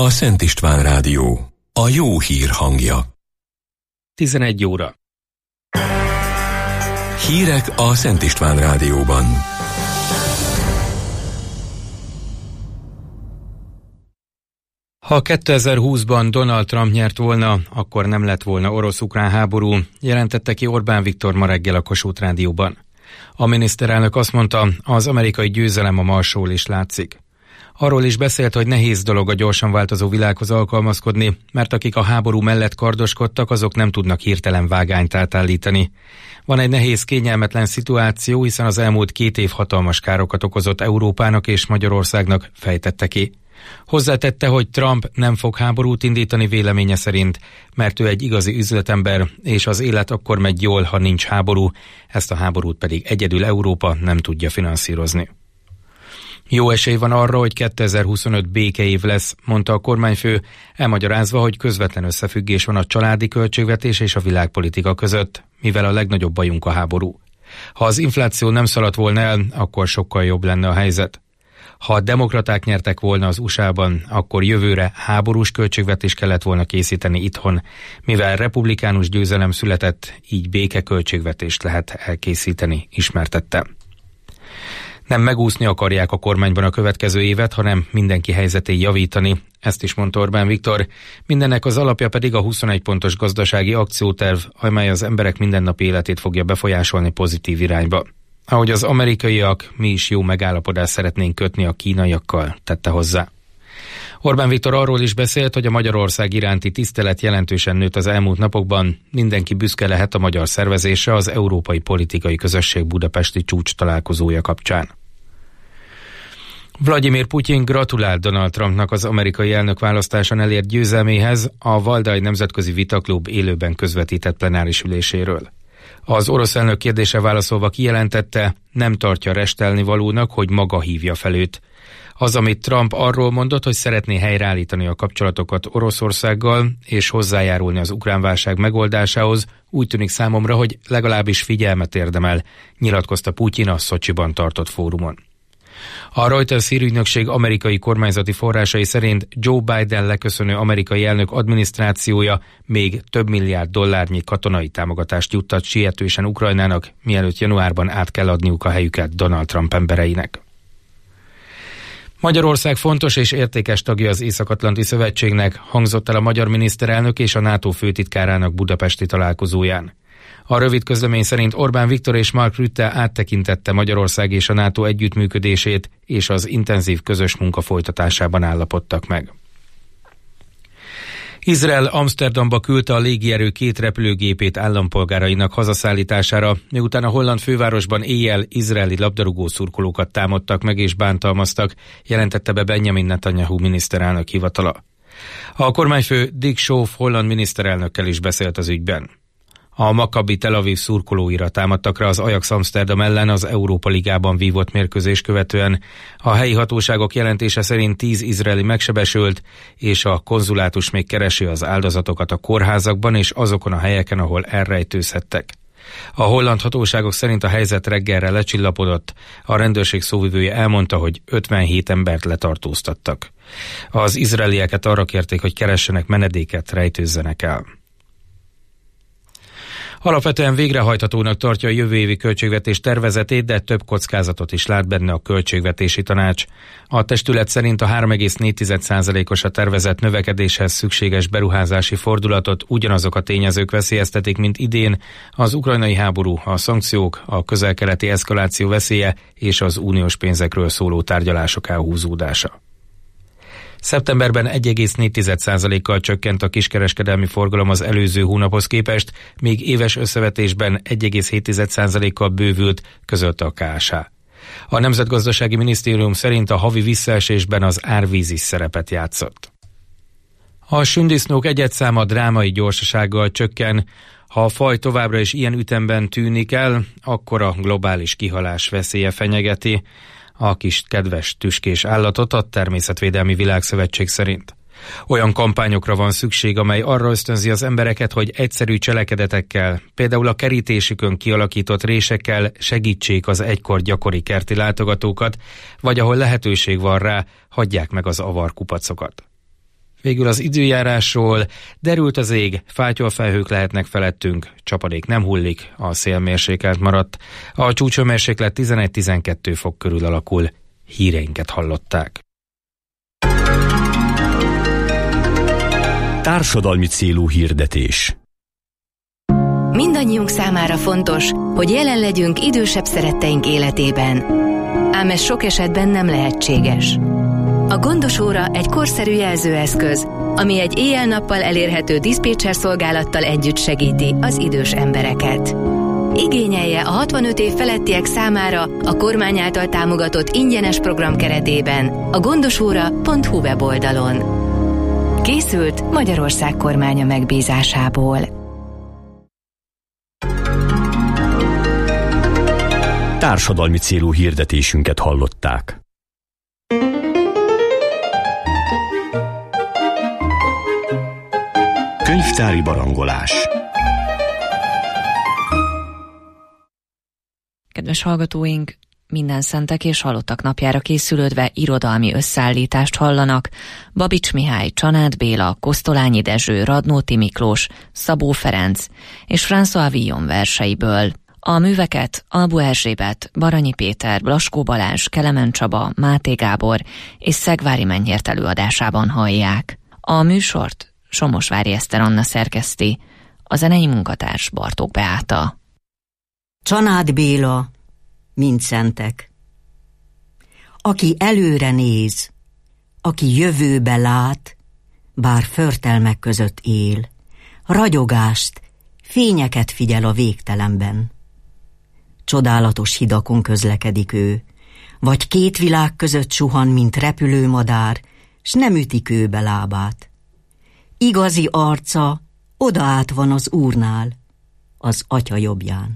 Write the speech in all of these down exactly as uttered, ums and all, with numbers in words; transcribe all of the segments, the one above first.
Szent István Rádió, a jó hír hangja. tizenegy óra. Hírek a Szent István Rádióban. Ha kétezer-húszban Donald Trump nyert volna, akkor nem lett volna orosz-ukrán háború, jelentette ki Orbán Viktor ma reggel a Kossuth Rádióban. A miniszterelnök azt mondta, az amerikai győzelem a Marsról is látszik. Arról is beszélt, hogy nehéz dolog a gyorsan változó világhoz alkalmazkodni, mert akik a háború mellett kardoskodtak, azok nem tudnak hirtelen vágányt átállítani. Van egy nehéz, kényelmetlen szituáció, hiszen az elmúlt két év hatalmas károkat okozott Európának és Magyarországnak, fejtette ki. Hozzátette, hogy Trump nem fog háborút indítani véleménye szerint, mert ő egy igazi üzletember, és az élet akkor megy jól, ha nincs háború, ezt a háborút pedig egyedül Európa nem tudja finanszírozni. Jó esély van arra, hogy kétezer-huszonöt békeév lesz, mondta a kormányfő, elmagyarázva, hogy közvetlen összefüggés van a családi költségvetés és a világpolitika között, mivel a legnagyobb bajunk a háború. Ha az infláció nem szaladt volna el, akkor sokkal jobb lenne a helyzet. Ha a demokraták nyertek volna az u es á-ban, akkor jövőre háborús költségvetést kellett volna készíteni itthon, mivel republikánus győzelem született, így békeköltségvetést lehet elkészíteni, ismertette. Nem megúszni akarják a kormányban a következő évet, hanem mindenki helyzetét javítani. Ezt is mondta Orbán Viktor. Mindennek az alapja pedig a huszonegy pontos gazdasági akcióterv, amely az emberek mindennapi életét fogja befolyásolni pozitív irányba. Ahogy az amerikaiak, mi is jó megállapodást szeretnénk kötni a kínaiakkal, tette hozzá. Orbán Viktor arról is beszélt, hogy a Magyarország iránti tisztelet jelentősen nőtt az elmúlt napokban. Mindenki büszke lehet a magyar szervezésre az Európai Politikai Közösség budapesti csúcs találkozója kapcsán. Vladimir Putyin gratulált Donald Trumpnak az amerikai elnökválasztáson elért győzelméhez a Valdai Nemzetközi Vitaklub élőben közvetített plenáris üléséről. Az orosz elnök kérdése válaszolva kijelentette, nem tartja restelni valónak, hogy maga hívja fel őt. Az, amit Trump arról mondott, hogy szeretné helyreállítani a kapcsolatokat Oroszországgal és hozzájárulni az ukrán válság megoldásához, úgy tűnik számomra, hogy legalábbis figyelmet érdemel, nyilatkozta Putyin a Szocsiban tartott fórumon. A Reuters hírügynökség amerikai kormányzati forrásai szerint Joe Biden leköszönő amerikai elnök adminisztrációja még több milliárd dollárnyi katonai támogatást juttat sietősen Ukrajnának, mielőtt januárban át kell adniuk a helyüket Donald Trump embereinek. Magyarország fontos és értékes tagja az Észak-Atlanti Szövetségnek, hangzott el a magyar miniszterelnök és a NATO főtitkárának budapesti találkozóján. A rövid közlemény szerint Orbán Viktor és Mark Rutte áttekintette Magyarország és a NATO együttműködését, és az intenzív közös munka folytatásában állapodtak meg. Izrael Amsterdamba küldte a légierő két repülőgépét állampolgárainak hazaszállítására, miután a holland fővárosban éjjel izraeli labdarúgó szurkolókat támadtak meg és bántalmaztak, jelentette be Benjamin Netanyahu miniszterelnök hivatala. A kormányfő Dick Schoof holland miniszterelnökkel is beszélt az ügyben. A Maccabi Tel Aviv szurkolóira támadtak rá az Ajax Amsterdam ellen az Európa Ligában vívott mérkőzés követően. A helyi hatóságok jelentése szerint tíz izraeli megsebesült, és a konzulátus még keresi az áldozatokat a kórházakban és azokon a helyeken, ahol elrejtőzhettek. A holland hatóságok szerint a helyzet reggelre lecsillapodott, a rendőrség szóvivője elmondta, hogy ötvenhét embert letartóztattak. Az izraelieket arra kérték, hogy keressenek menedéket, rejtőzzenek el. Alapvetően végrehajthatónak tartja a jövő évi költségvetés tervezetét, de több kockázatot is lát benne a költségvetési tanács. A testület szerint a három egész négy százalékos a tervezett növekedéshez szükséges beruházási fordulatot ugyanazok a tényezők veszélyeztetik, mint idén, az ukrajnai háború, a szankciók, a közel-keleti eszkaláció veszélye és az uniós pénzekről szóló tárgyalások elhúzódása. Szeptemberben egy egész négy százalékkal csökkent a kiskereskedelmi forgalom az előző hónaphoz képest, míg éves összevetésben egy egész hét százalékkal bővült, közölte a ká es há. A Nemzetgazdasági Minisztérium szerint a havi visszaesésben az árvíz is szerepet játszott. A sündisznók egyedszáma drámai gyorsasággal csökken. Ha a faj továbbra is ilyen ütemben tűnik el, akkor a globális kihalás veszélye fenyegeti a kis kedves tüskés állatot a Természetvédelmi Világszövetség szerint. Olyan kampányokra van szükség, amely arra ösztönzi az embereket, hogy egyszerű cselekedetekkel, például a kerítésükön kialakított résekkel segítsék az egykor gyakori kerti látogatókat, vagy ahol lehetőség van rá, hagyják meg az avarkupacokat. Végül az időjárásról: derült az ég, fátyolfelhők lehetnek felettünk, csapadék nem hullik, a szél mérsékelt maradt. A csúcshőmérséklet tizenegy-tizenkettő fok körül alakul. Híreinket hallották. Társadalmi célú hirdetés. Mindannyiunk számára fontos, hogy jelen legyünk idősebb szeretteink életében. Ám ez sok esetben nem lehetséges. A Gondos óra egy korszerű jelzőeszköz, ami egy éjjel-nappal elérhető diszpécser szolgálattal együtt segíti az idős embereket. Igényelje a hatvanöt év felettiek számára a kormány által támogatott ingyenes program keretében a gondosóra pont hu weboldalon. Készült Magyarország kormánya megbízásából. Társadalmi célú hirdetésünket hallották. Könyvtári barangolás. Kedves hallgatóink, minden szentek és halottak napjára készülődve irodalmi összeállítást hallanak. Babics Mihály, Csanád Béla, Kosztolányi Dezső, Radnóti Miklós, Szabó Ferenc és François Villon verseiből. A műveket Albó Erzsébet, Baranyi Péter, Blaskó Balázs, Kelemen Csaba, Máté Gábor és Szegvári Mennyért előadásában hallják. A műsort Somosvári Eszter Anna szerkeszti, a zenei munkatárs Bartók Beáta. Csanád Béla, mint szentek. Aki előre néz, aki jövőbe lát, bár förtelmek között él, ragyogást, fényeket figyel a végtelenben. Csodálatos hidakon közlekedik ő, vagy két világ között suhan, mint repülő madár, s nem üti kőbe lábát. Igazi arca odaát van az Úrnál, az Atya jobbján.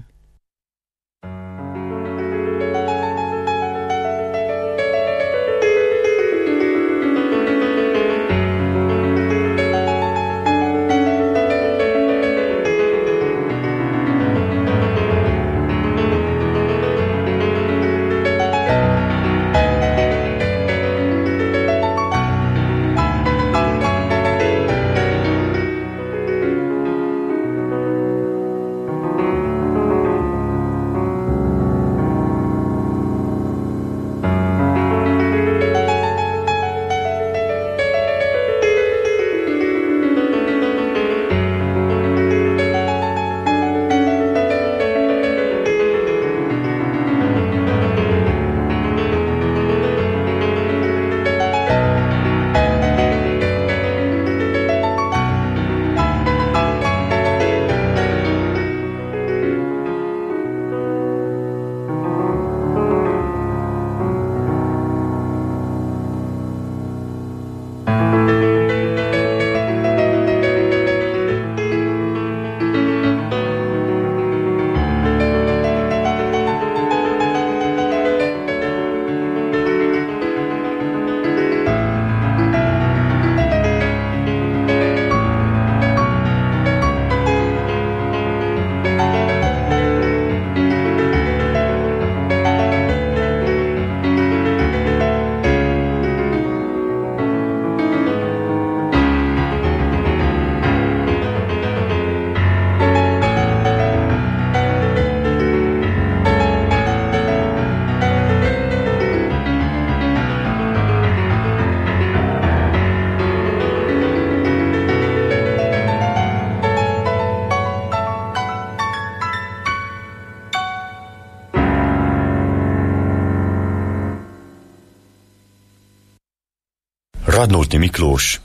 Radnóti Miklós,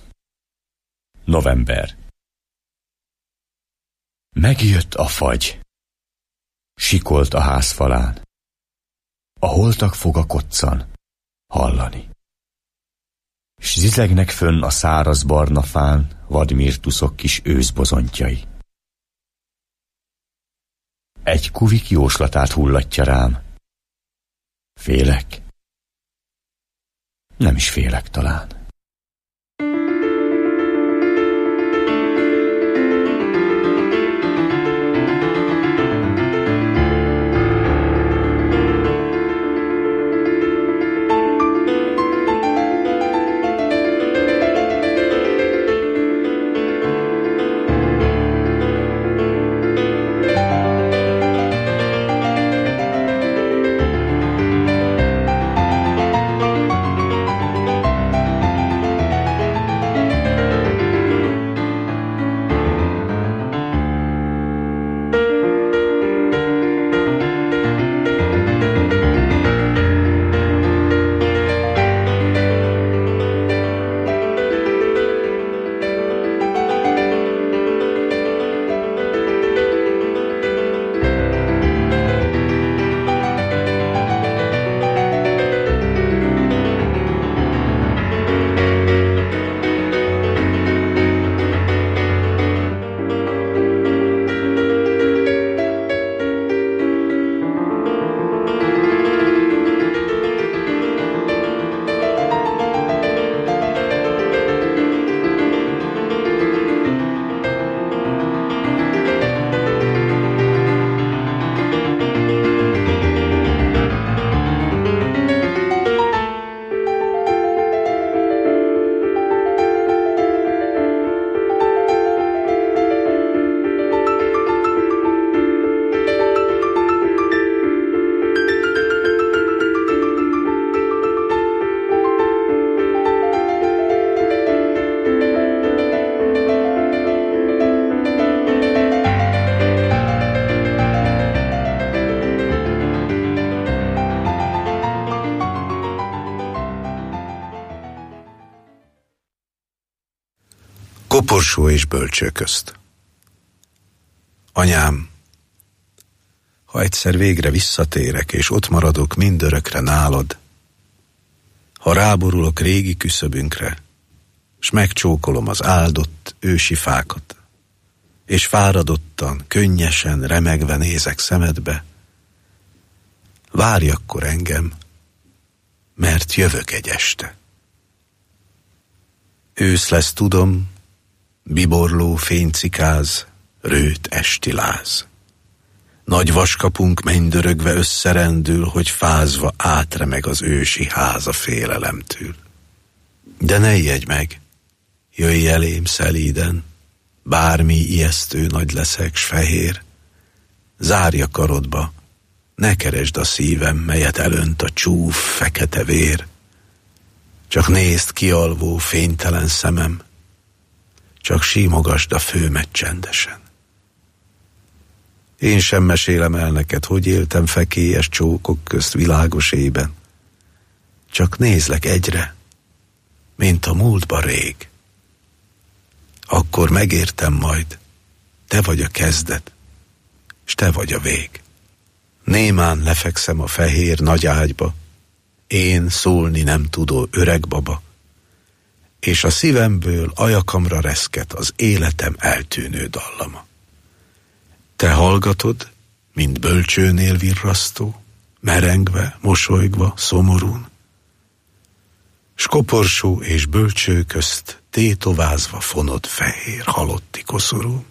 november. Megjött a fagy, sikolt a ház falán. A holtak foga koccan, hallani. S zizegnek fönn a száraz barna fán vadmirtuszok kis őszbozontjai. Egy kuvik jóslatát hullatja rám. Félek? Nem is félek talán. Koporsó és Bölcső közt. Anyám, ha egyszer végre visszatérek, és ott maradok mindörökre nálad, ha ráborulok régi küszöbünkre, s megcsókolom az áldott ősi fákat, és fáradottan, könnyesen, remegve nézek szemedbe, várj akkor engem, mert jövök egy este. Ősz lesz, tudom, biborló fénycikáz, rőt esti láz. Nagy vaskapunk mennydörögve összerendül, hogy fázva átremeg az ősi ház a félelemtől. De ne ijedj meg, jöjj elém szelíden, bármi ijesztő nagy leszek, s fehér, zárj a karodba, ne keresd a szívem, melyet elönt a csúf, fekete vér. Csak nézd kialvó, fénytelen szemem, csak símogasd a főmet csendesen. Én sem mesélem el neked, hogy éltem fekélyes csókok közt világos ében. Csak nézlek egyre, mint a múltba rég. Akkor megértem majd, te vagy a kezdet, s te vagy a vég. Némán lefekszem a fehér nagy ágyba, én szólni nem tudó öreg baba, és a szívemből ajakamra reszket az életem eltűnő dallama. Te hallgatod, mint bölcsőnél virrasztó, merengve, mosolygva, szomorún, s Koporsó és Bölcső közt tétovázva fonod fehér halotti koszorú.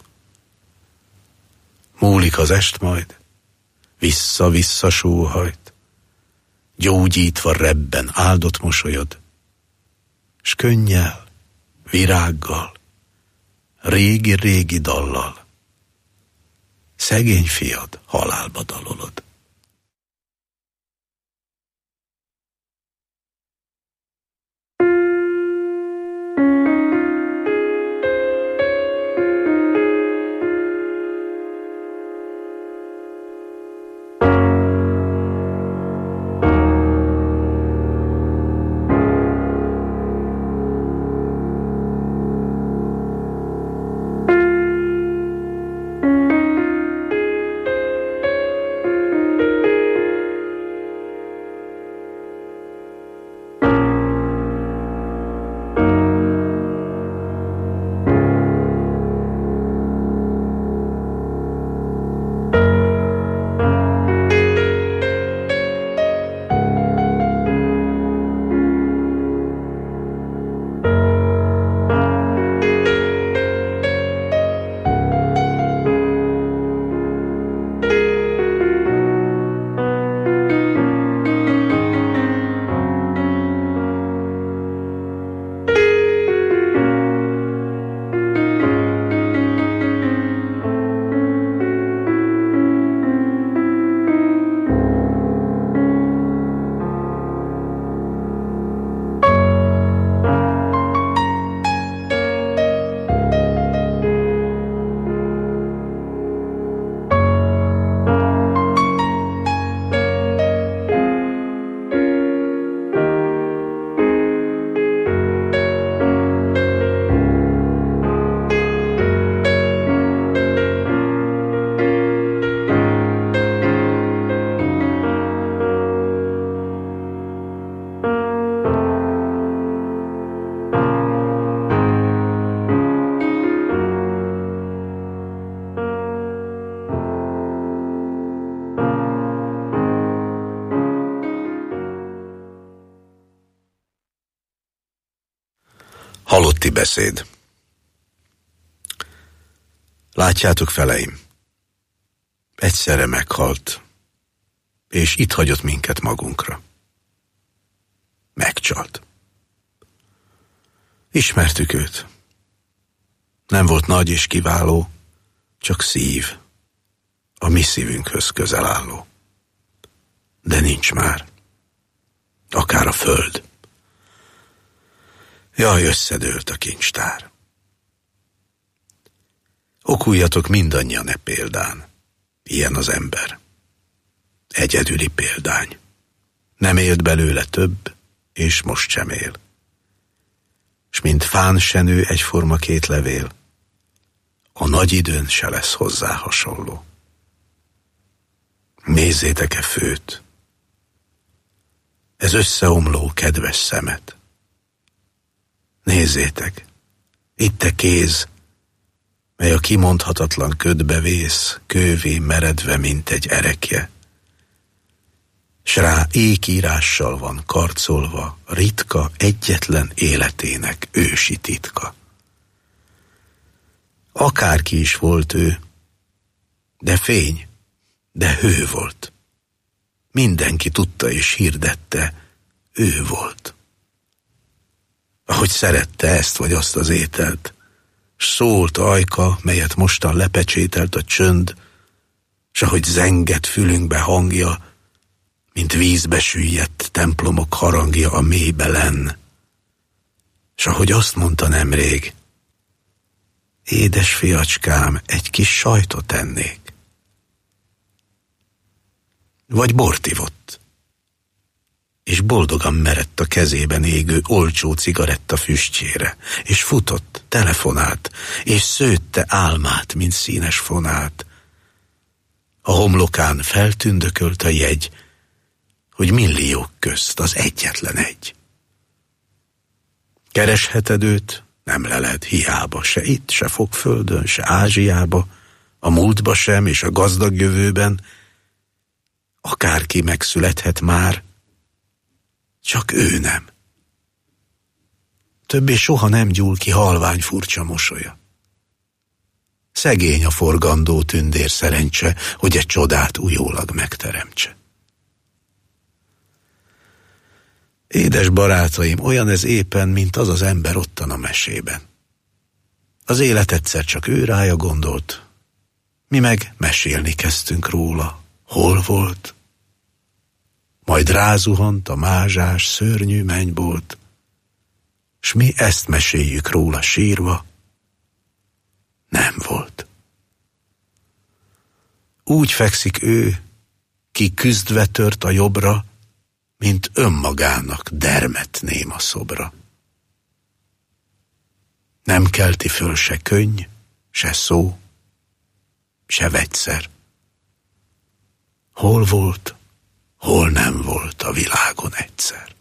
Múlik az est majd, vissza-vissza sóhajt, gyógyítva rebben áldott mosolyod, s könnyel, virággal, régi-régi dallal, szegény fiad halálba dalolod. Halotti beszéd. Látjátok, feleim, egyszerre meghalt, és itt hagyott minket magunkra. Megcsalt. Ismertük őt. Nem volt nagy és kiváló, csak szív, a mi szívünkhöz közel álló. De nincs már. Akár a föld. Jaj, összedőlt a kincstár. Okuljatok mindannyian e példán. Ilyen az ember. Egyedüli példány. Nem élt belőle több, és most sem él. S mint fán se nő egyforma két levél, a nagy időn se lesz hozzá hasonló. Nézzétek-e főt, ez összeomló kedves szemet. Nézzétek, itt e kéz, mely a kimondhatatlan ködbe vész, kővé meredve, mint egy erekje. S rá ékírással van karcolva ritka, egyetlen életének ősi titka. Akárki is volt ő, de fény, de hő volt. Mindenki tudta és hirdette, ő volt. Ahogy szerette ezt vagy azt az ételt, s szólt ajka, melyet mostan lepecsételt a csönd, s ahogy zengett fülünkbe hangja, mint vízbe süllyedt templomok harangja a mélybe lenn. S ahogy azt mondta nemrég, édes fiacskám, egy kis sajtot ennék. Vagy bort ivott, és boldogan merett a kezében égő olcsó cigaretta füstjére, és futott, telefonált, és szőtte álmát, mint színes fonát. A homlokán feltündökölt a jegy, hogy milliók közt az egyetlen egy. Keresheted őt, nem leled hiába, se itt, se Fogföldön, se Ázsiába, a múltba sem, és a gazdag jövőben. Akárki megszülethet már, csak ő nem. Többé soha nem gyúl ki halvány furcsa mosolya. Szegény a forgandó tündér szerencse, hogy egy csodát újólag megteremtse. Édes barátaim, olyan ez éppen, mint az az ember ottan a mesében. Az élet egyszer csak ő rája gondolt, mi meg mesélni kezdtünk róla, hol volt. Majd rázuhant a mázsás, szörnyű mennybolt, s mi ezt meséljük róla sírva, nem volt. Úgy fekszik ő, ki küzdve tört a jobbra, mint önmagának dermet néma szobra. Nem kelti föl se könny, se szó, se vegyszer. Hol volt, hol nem volt a világon egyszer.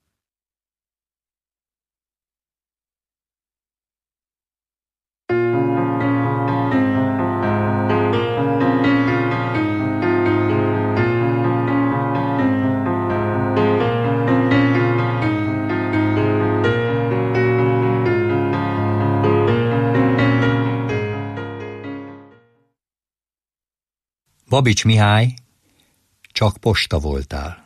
Babics Mihály, csak posta voltál.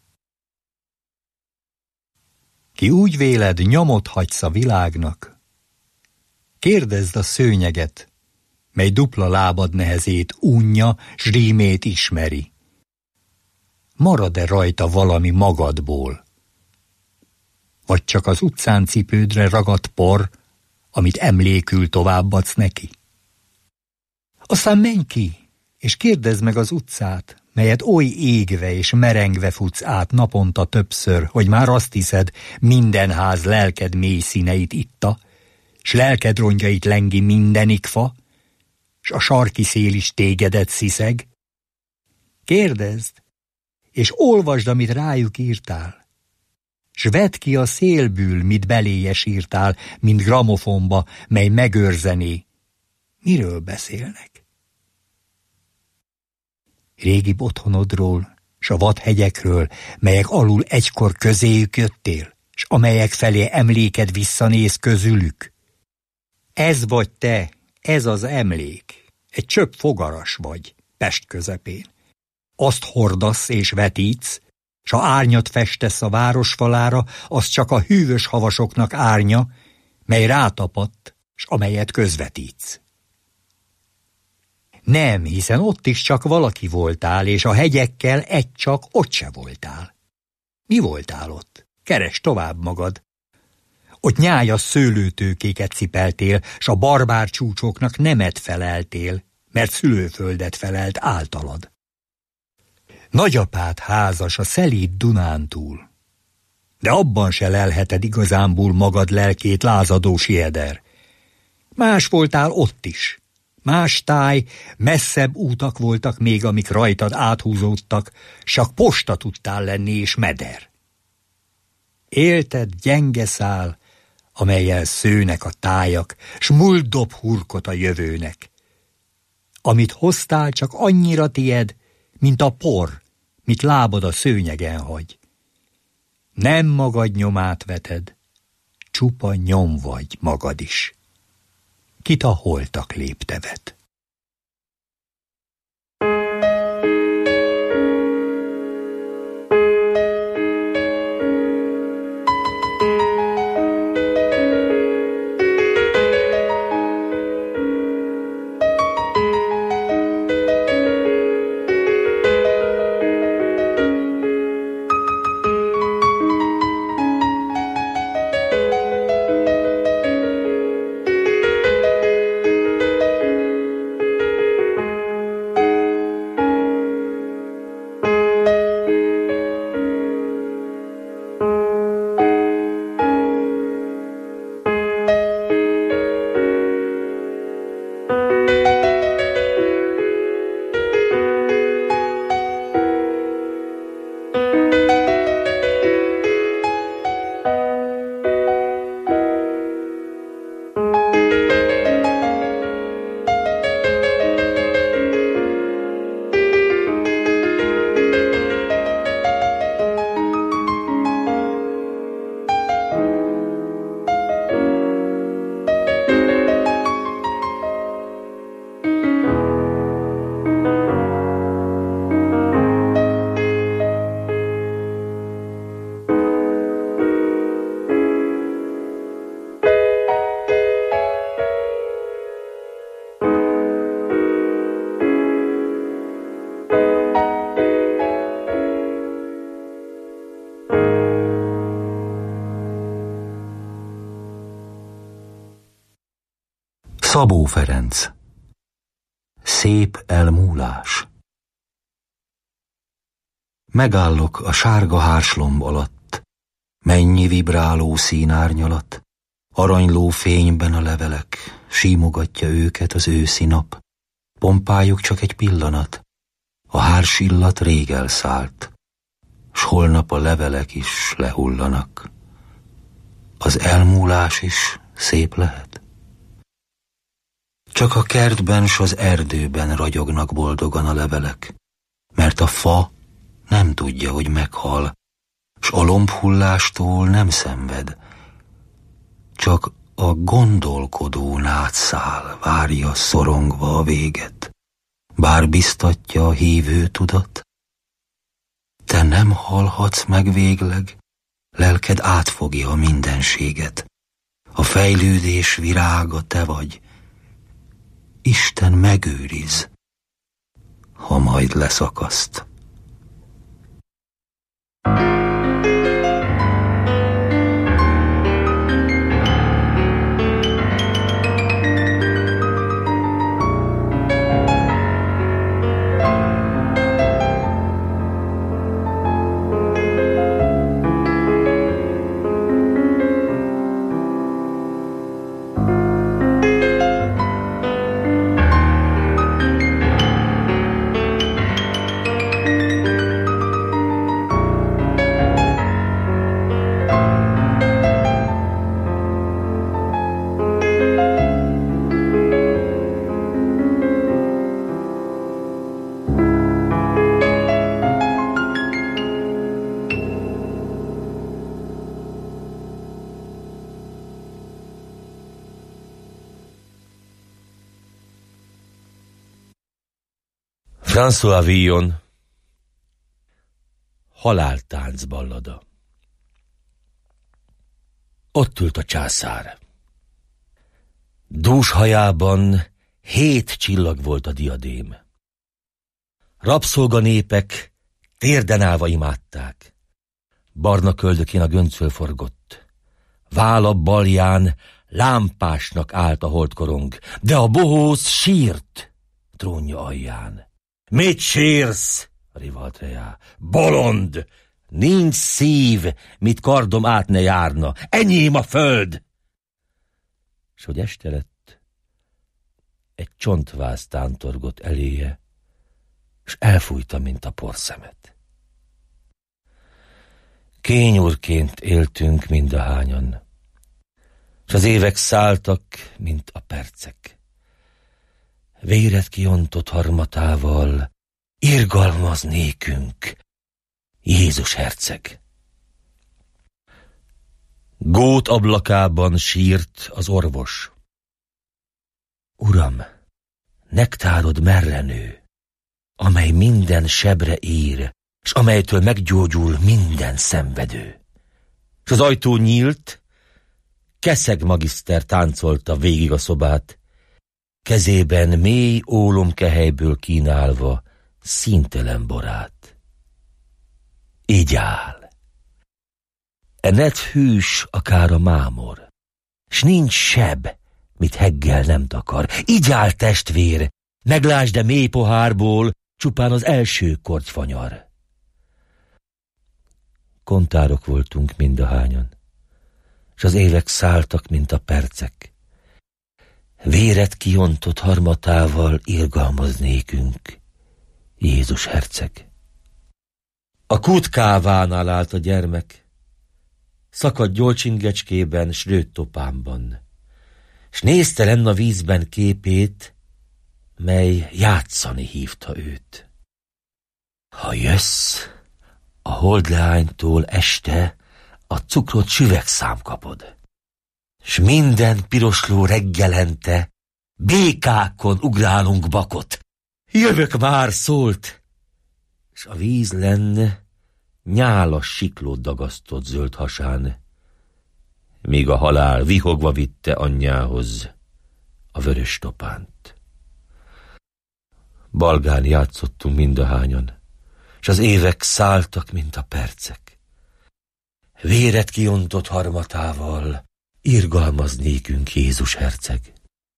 Ki úgy véled, nyomot hagysz a világnak, kérdezd a szőnyeget, mely dupla lábad nehezét unja, s rímét ismeri. Marad-e rajta valami magadból? Vagy csak az utcán cipődre ragadt por, amit emlékül továbbadsz neki? Aztán menj ki, és kérdezd meg az utcát, melyet oly égve és merengve futsz át naponta többször, hogy már azt hiszed, minden ház lelked mély színeit itta, s lelked rongyait lengi mindenik fa, s a sarki szél is tégedet sziszeg. Kérdezd, és olvasd, amit rájuk írtál, s vedd ki a szélből, mit beléjes írtál, mint gramofonba, mely megőrzené. Miről beszélnek? Régi otthonodról, s a vadhegyekről, melyek alul egykor közéjük jöttél, s amelyek felé emléked visszanéz közülük. Ez vagy te, ez az emlék, egy csöpp fogaras vagy, Pest közepén. Azt hordasz és vetítsz, s ha árnyat festesz a városfalára, az csak a hűvös havasoknak árnya, mely rátapadt, s amelyet közvetítsz. Nem, hiszen ott is csak valaki voltál, és a hegyekkel egy csak ott se voltál. Mi voltál ott? Keresd tovább magad. Ott nyájas szőlőtőkéket cipeltél, s a barbár csúcsoknak nemet feleltél, mert szülőföldet felelt általad. Nagyapád házas a szelíd Dunántúl, de abban se lelheted igazánból magad lelkét lázadó sieder. Más voltál ott is, Más táj, messzebb útak voltak még, amik rajtad áthúzódtak, csak posta tudtál lenni és meder. Élted gyenge szál, amellyel szőnek a tájak, s múlt dob hurkot a jövőnek. Amit hoztál, csak annyira tied, mint a por, mit lábad a szőnyegen hagy. Nem magad nyomát veted, csupa nyom vagy magad is. Kit a holtak léptevet. Szabó Ferenc. Szép elmúlás. Megállok a sárga hárslomb alatt, mennyi vibráló színárnyalat, aranyló fényben a levelek, símogatja őket az őszi nap. Pompájuk csak egy pillanat, a hársillat rég elszállt, s holnap a levelek is lehullanak. Az elmúlás is szép lehet. Csak a kertben s az erdőben ragyognak boldogan a levelek, mert a fa nem tudja, hogy meghal, s a lombhullástól nem szenved. Csak a gondolkodó nátszál várja szorongva a véget, bár biztatja a hívő tudat. Te nem halhatsz meg végleg, lelked átfogja a mindenséget. A fejlődés virága te vagy, Isten megőriz, ha majd leszakaszt. François Villon, Haláltánc ballada. Ott ült a császár. Dús hajában hét csillag volt a diadém. Rabszolganépek térden állva imádták. Barna köldökén a göncöl forgott. Válla balján lámpásnak állt a holdkorong, de a bohóc sírt trónja alján. Mit sírsz? Rivalt Reá. Bolond! Nincs szív, mit kardom át ne járna. Enyém a föld! S hogy este lett, egy csontváz tántorgott eléje, s elfújta, mint a porszemet. Kényúrként éltünk mindahányan, s az évek szálltak, mint a percek. Véret kiontott harmatával irgalmaz nékünk Jézus herceg. Gót ablakában sírt az orvos. Uram, nektárod merre nő, amely minden sebre ír, s amelytől meggyógyul minden szenvedő. S az ajtó nyílt, Keszeg magiszter táncolta végig a szobát, kezében mély ólomkehelyből kínálva színtelen borát. Így áll. Ened hűs akár a mámor, s nincs seb, mit heggel nem takar. Így áll testvér, meglásd de mély pohárból, csupán az első kortyfanyar. Kontárok voltunk mindahányan, s az évek szálltak, mint a percek. Véret kiontott harmatával irgalmaz nékünk Jézus herceg. A kút kávánál állt a gyermek, szakadt gyolcsingecskében, s rőtt topámban, s nézte lenn a vízben képét, mely játszani hívta őt. Ha jössz, a holdleánytól este a cukrot süvegszám kapod, s minden pirosló reggelente békákon ugrálunk bakot. Jövök már, szólt, s a víz lenne nyálas siklót dagasztott zöld hasán, míg a halál vihogva vitte anyjához a vörös topánt. Balgán játszottunk mindahányan, s az évek szálltak, mint a percek. Véret kiontott harmatával irgalmaz nékünk Jézus herceg.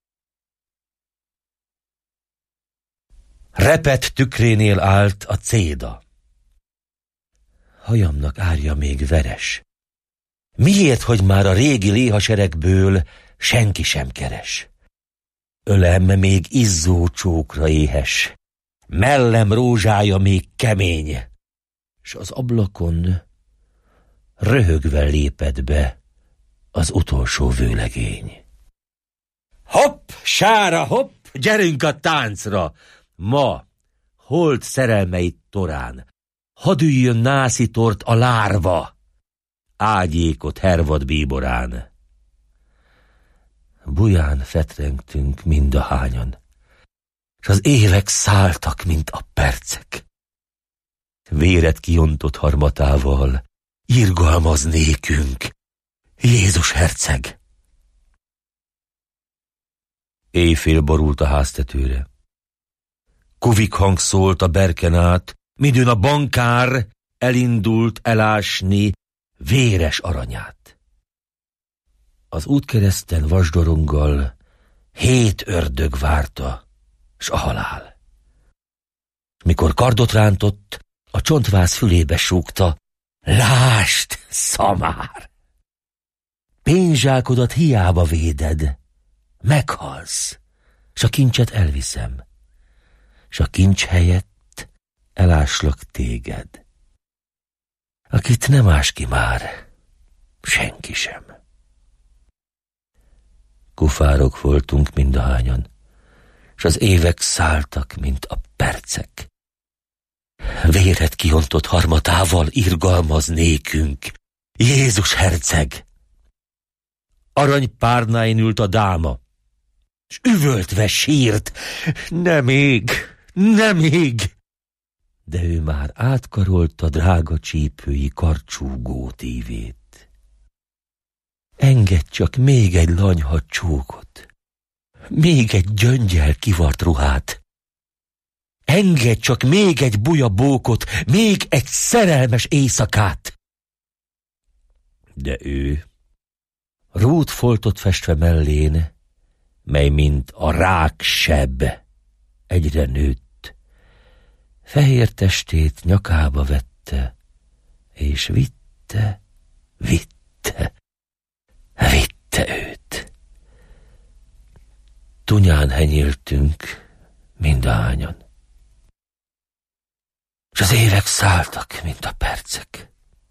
Repett tükrénél állt a céda. Hajamnak árja még veres. Miért, hogy már a régi léhaseregből senki sem keres? Ölem még izzó csókra éhes, mellem rózsája még kemény, s az ablakon röhögve lépett be az utolsó vőlegény. Hopp, sára, hopp, gyerünk a táncra! Ma, hold szerelmeit torán, hadd üljön nászitort a lárva, ágyékot hervad bíborán. Buján fetrengtünk mindahányan, s az évek szálltak, mint a percek. Véret kiontott harmatával irgalmaz nékünk Jézus herceg. Éjfél borult a háztetőre. Kuvik hang szólt a berken át, midőn a bankár elindult elásni véres aranyát. Az útkereszten vasdoronggal hét ördög várta, s a halál. Mikor kardot rántott, a csontváz fülébe súgta, lásd, szamár! Pénzsákodat hiába véded, meghalsz, s a kincset elviszem, s a kincs helyett eláslak téged, akit nem ás ki már senki sem. Kufárok voltunk mindahányan, s az évek szálltak, mint a percek. Véret kiontott harmatával irgalmaz nékünk Jézus herceg. Aranypárnáin ült a dáma, s üvöltve sírt, nem ég, nem ég. De ő már átkarolta drága csípői karcsúgó tívét. Engedj csak még egy lanyha csókot, még egy gyöngyel kivart ruhát. Engedj csak még egy buja bókot, még egy szerelmes éjszakát. De ő, rúdfoltot festve mellén, mely mint a rák seb egyre nőtt, fehér testét nyakába vette, és vitte, vitte, vitte őt. tunyán henyéltünk mindahányan. És az évek szálltak, mint a percek.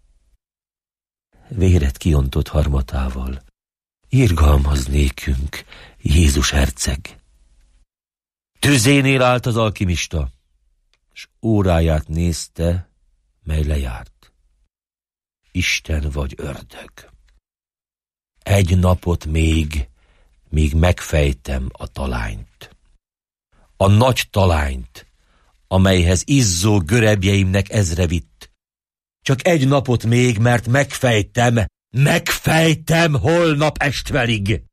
Véret kiontott harmatával irgalmaz nékünk Jézus herceg. Tüzénél állt az alkimista, s óráját nézte, mely lejárt. Isten vagy ördög. Egy napot még, míg megfejtem a talányt. A nagy talányt, amelyhez izzó görebjeimnek ezre vitt. Csak egy napot még, mert megfejtem, megfejtem holnap estvelig.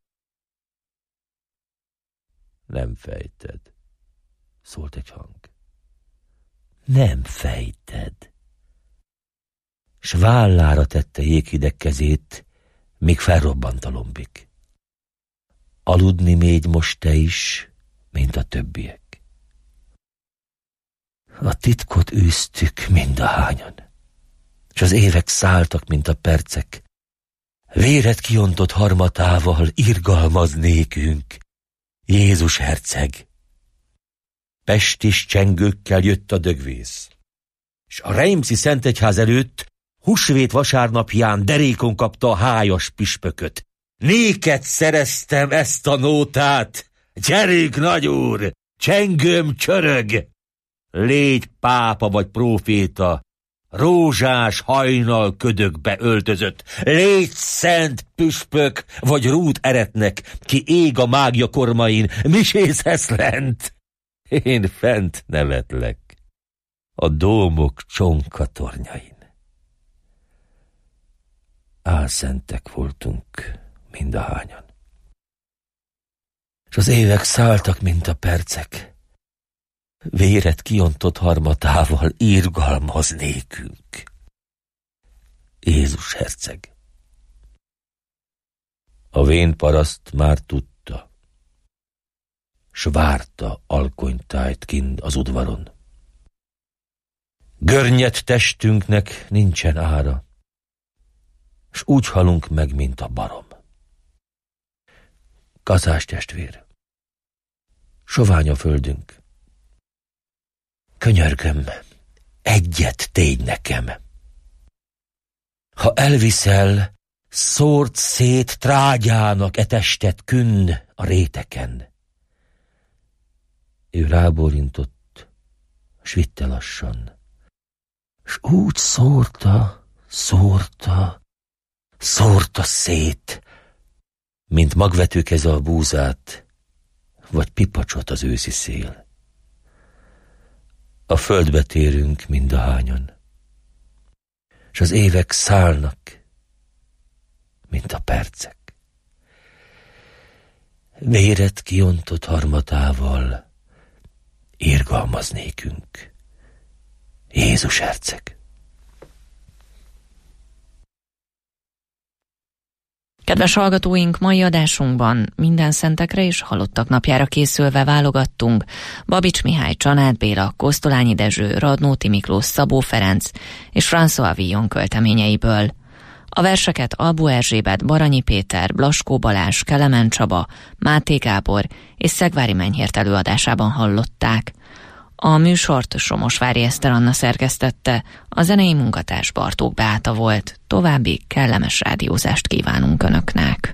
Nem fejted, szólt egy hang. Nem fejted. S vállára tette jéghideg kezét, míg felrobbant a lombik. Aludni mégy most te is, mint a többiek. A titkot űztük mindahányan, s az évek szálltak, mint a percek. Véret kiontott harmatával irgalmaz nékünk Jézus herceg. Pestis csengőkkel jött a dögvész, s a Reimszi Szentegyház előtt húsvét vasárnapján derékon kapta a hájas püspököt. Néked szereztem ezt a nótát, gyerünk, nagyúr, csengőm csörög! Légy pápa vagy próféta, rózsás hajnal ködökbe öltözött, légy szent püspök vagy rút eretnek, ki ég a mágia kormain, misészhez lent. Én fent nevetlek, a dómok csonka tornyain. Álszentek voltunk mindahányan. És az évek szálltak, mint a percek. Véret kiontott harmatával irgalmaz nékünk Jézus herceg. A vén paraszt már tudta, s várta alkonytájt kint az udvaron. Görnyed testünknek nincsen ára, s úgy halunk meg, mint a barom. Kazás testvér, sovány a földünk. Könyörgöm, egyet tégy nekem. Ha elviszel, szórt szét trágyának e testet künn a réteken. Ő rábólintott, s vitte lassan, s úgy szórta, szórta, szórta szét, mint magvető keze a búzát, vagy pipacsot az őszi szél. A földbe térünk mindahányan, s az évek szállnak, mint a percek. Véret kiontott harmatával irgalmaz nékünk Jézus herceg. Kedves hallgatóink, mai adásunkban minden szentekre és halottak napjára készülve válogattunk Babics Mihály, Csanád Béla, Kosztolányi Dezső, Radnóti Miklós, Szabó Ferenc és François Villon költeményeiből. A verseket Albó Erzsébet, Baranyi Péter, Blaskó Balázs, Kelemen Csaba, Máté Gábor és Szegvári Menyhért előadásában hallották. A műsort Somosvári Eszter Anna szerkesztette, a zenei munkatárs Bartók Beáta volt. További kellemes rádiózást kívánunk Önöknek.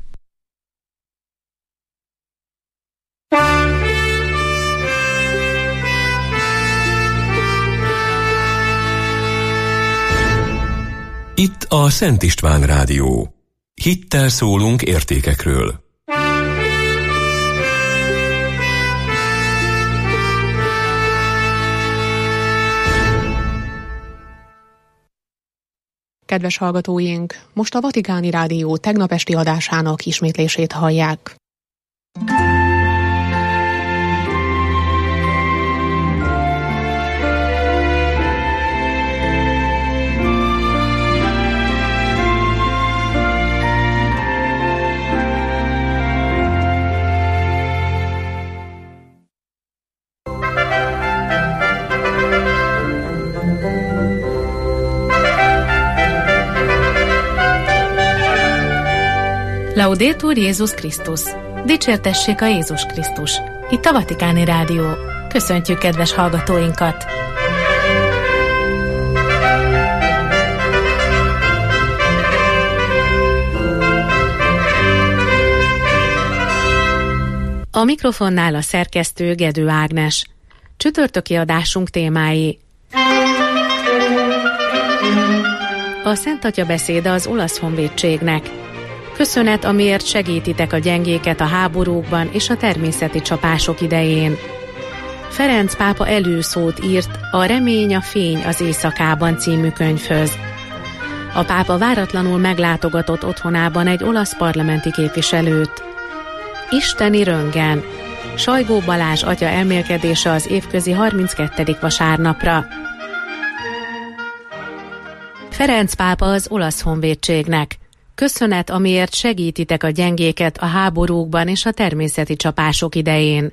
Itt a Szent István Rádió. Hittel szólunk értékekről. Kedves hallgatóink, most a Vatikáni Rádió tegnap esti adásának ismétlését hallják. Laudetur Jézus Krisztus. Dicsértessék a Jézus Krisztus. Itt a Vatikáni Rádió. Köszöntjük kedves hallgatóinkat! A mikrofonnál a szerkesztő Gedő Ágnes. Csütörtöki adásunk témái. A Szent Atya beszéde az olasz honvédségnek. Köszönet, amiért segítitek a gyengéket a háborúkban és a természeti csapások idején. Ferenc pápa előszót írt a Remény a fény az éjszakában című könyvhöz. A pápa váratlanul meglátogatott otthonában egy olasz parlamenti képviselőt. Isteni röntgen. Sajgó Balázs atya elmélkedése az évközi harminckettedik vasárnapra. Ferenc pápa az olasz honvédségnek. Köszönet, amiért segítitek a gyengéket a háborúkban és a természeti csapások idején.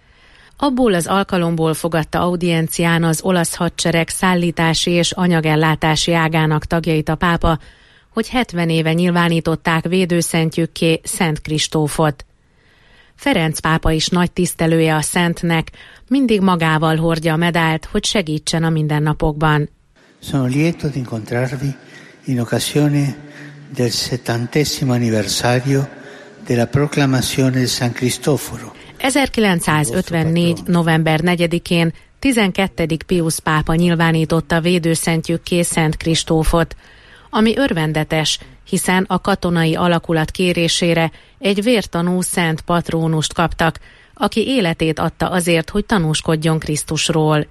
Abból az alkalomból fogadta audiencián az olasz hadsereg szállítási és anyagellátási ágának tagjait a pápa, hogy hetven éve nyilvánították védőszentjükké Szent Kristófot. Ferenc pápa is nagy tisztelője a szentnek, mindig magával hordja a medált, hogy segítsen a mindennapokban. Sono lieto di incontrarvi in occasione del settantesimo anniversario della proclamazione di San Cristoforo. ezerkilencszázötvennégy. november negyedikén tizenkettedik Piusz pápa nyilvánította védőszentjükké Szent Kristófot, ami örvendetes, hiszen a katonai alakulat kérésére egy vértanú szent patrónust kaptak, aki életét adta azért, hogy tanúskodjon Krisztusról.